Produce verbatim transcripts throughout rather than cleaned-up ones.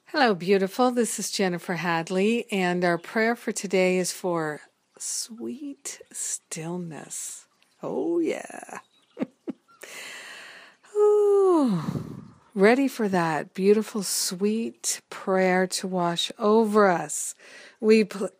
Hello, beautiful. This is Jennifer Hadley, and our prayer for today is for sweet stillness. Oh, yeah. Ooh, ready for that beautiful, sweet prayer to wash over us. We, pl-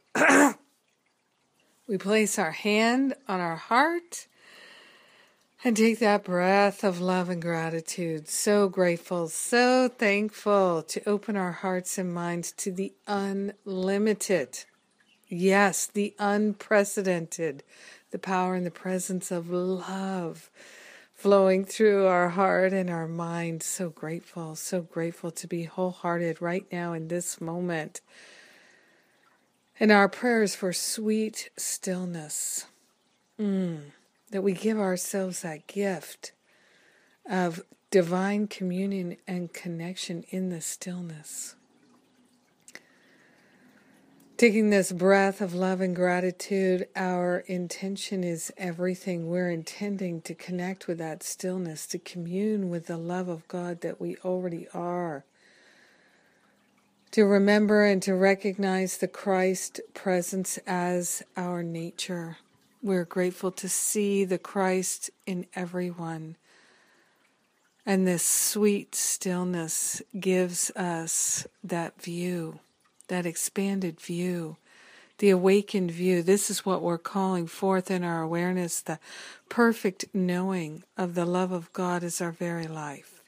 we place our hand on our heart and take that breath of love and gratitude. So grateful, so thankful to open our hearts and minds to the unlimited. Yes, the unprecedented, the power and the presence of love flowing through our heart and our mind. So grateful, so grateful to be wholehearted right now in this moment. And our prayers for sweet stillness. Mm. That we give ourselves that gift of divine communion and connection in the stillness. Taking this breath of love and gratitude, our intention is everything. We're intending to connect with that stillness, to commune with the love of God that we already are. To remember and to recognize the Christ presence as our nature. We're grateful to see the Christ in everyone. And this sweet stillness gives us that view, that expanded view, the awakened view. This is what we're calling forth in our awareness, the perfect knowing of the love of God as our very life.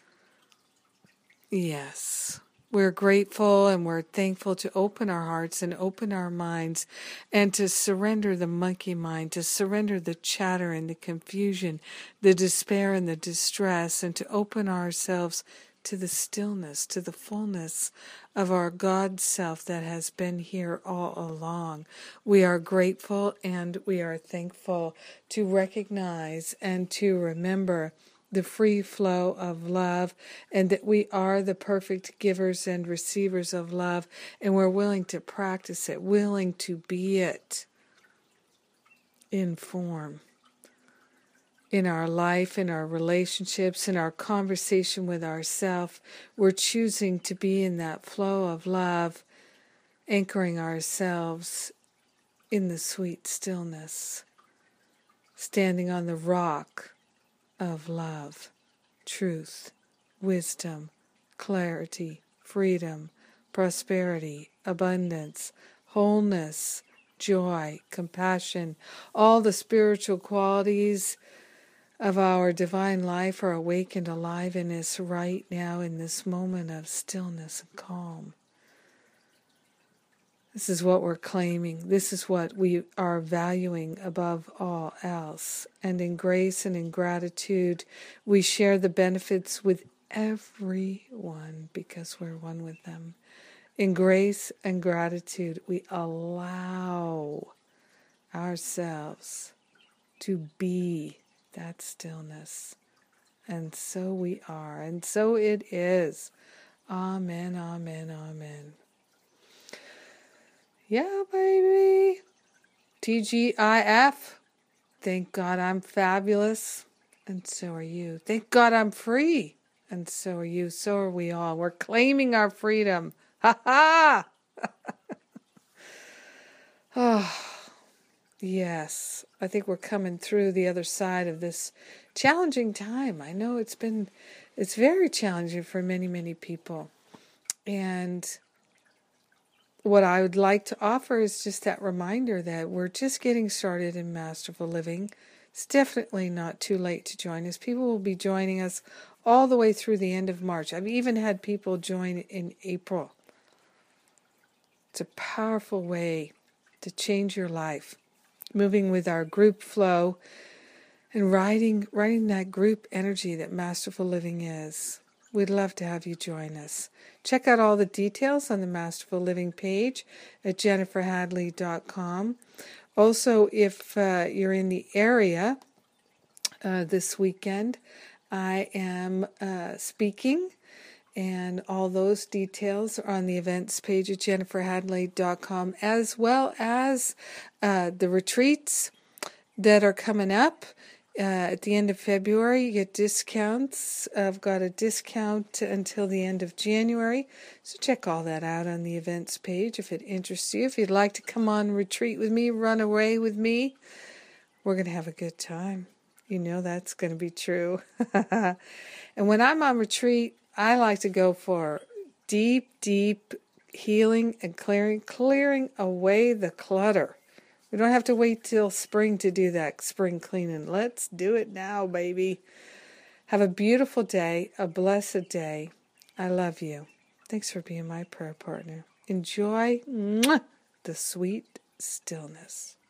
Yes. We're grateful and we're thankful to open our hearts and open our minds and to surrender the monkey mind, to surrender the chatter and the confusion, the despair and the distress, and to open ourselves to the stillness, to the fullness of our God self that has been here all along. We are grateful and we are thankful to recognize and to remember the free flow of love, and that we are the perfect givers and receivers of love, and we're willing to practice it, willing to be it in form, in our life, in our relationships, in our conversation with ourselves. We're choosing to be in that flow of love, anchoring ourselves in the sweet stillness, standing on the rock of love, truth, wisdom, clarity, freedom, prosperity, abundance, wholeness, joy, compassion. All the spiritual qualities of our divine life are awakened alive in us right now in this moment of stillness and calm. This is what we're claiming. This is what we are valuing above all else. And in grace and in gratitude, we share the benefits with everyone because we're one with them. In grace and gratitude, we allow ourselves to be that stillness. And so we are. And so it is. Amen, amen, amen. Yeah, baby. T G I F. Thank God I'm fabulous. And so are you. Thank God I'm free. And so are you. So are we all. We're claiming our freedom. Ha ha! Oh, yes. I think we're coming through the other side of this challenging time. I know it's been, it's very challenging for many, many people. And what I would like to offer is just that reminder that we're just getting started in Masterful Living. It's definitely not too late to join us. People will be joining us all the way through the end of March. I've even had people join in April. It's a powerful way to change your life. Moving with our group flow and riding, riding that group energy that Masterful Living is. We'd love to have you join us. Check out all the details on the Masterful Living page at jennifer hadley dot com. Also, if uh, you're in the area uh, this weekend, I am uh, speaking, and all those details are on the events page at jennifer hadley dot com, as well as uh, the retreats that are coming up. Uh, at the end of February, you get discounts. I've got a discount until the end of January. So check all that out on the events page if it interests you. If you'd like to come on retreat with me, run away with me, we're going to have a good time. You know that's going to be true. And when I'm on retreat, I like to go for deep, deep healing and clearing, clearing away the clutter. We don't have to wait till spring to do that spring cleaning. Let's do it now, baby. Have a beautiful day, a blessed day. I love you. Thanks for being my prayer partner. Enjoy mwah, the sweet stillness.